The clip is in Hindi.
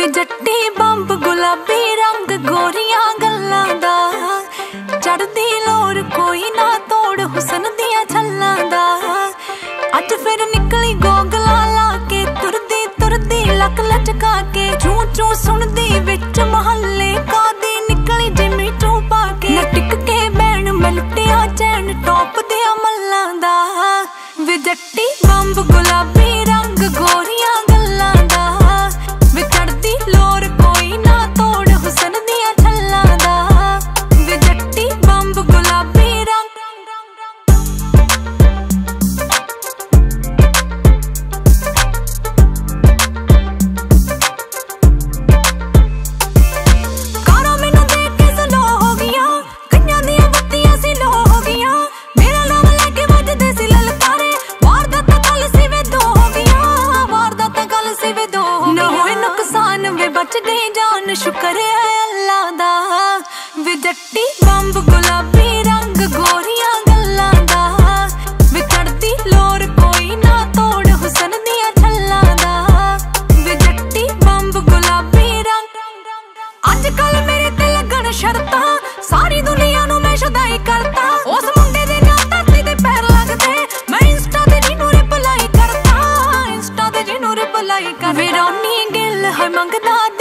वे जट्टी बंब गुलाबी रंग गोरियां गल्लां दा, चढ़दी लोर कोई ना तोड़ हुसन दियां छल्लां दा। अज फिर निकली गोगला ला के तुरदी तुरदी लक लचका के, चू चू सुनदी विच महल्ले कादी निकली जिमी चू पा के। न टिक के बैन मैं लुटिया चैन टॉप दिया मल्लां दा, वे जट्टी बंब गुलाबी रंग गोरियां गल्लां दा, वे चढ़दी लोर कोई ना तोड़ हुसन दियां छल्लां दा। वे जट्टी बंब गुलाबी रंग कारों मैनू देख के स्लो हो गईयां, कईयां दियां बत्तियां सी लो हो गईयां। मेरा नाम लेके वजदे सी ललकारे, वारदात गल सी वे दो हो गईयां, वारदात गल सी वे दो हो गईयां। ना होए नुकसान वे बच गई जान, शुक्र है अल्लाह दा। वे जट्टी बंब गुलाबी रंग गोरियां गल्लां दा, वे चढ़दी लोर कोई ना तोड़ हुसन दियां छल्लां दा। वे जट्टी बंब गुलाबी रंग अजकल मेरे ते लगन शर्तां, सारी दुनिया नू मैं शुदाई करता। उस मुंडे दे नां धरती ते पैर लगदे, मैं इंस्टा ते जिनू रिप्लाई करता, इंस्टा ते जिनू रिप्लाई कर। वे रोनी गिल है मंगदा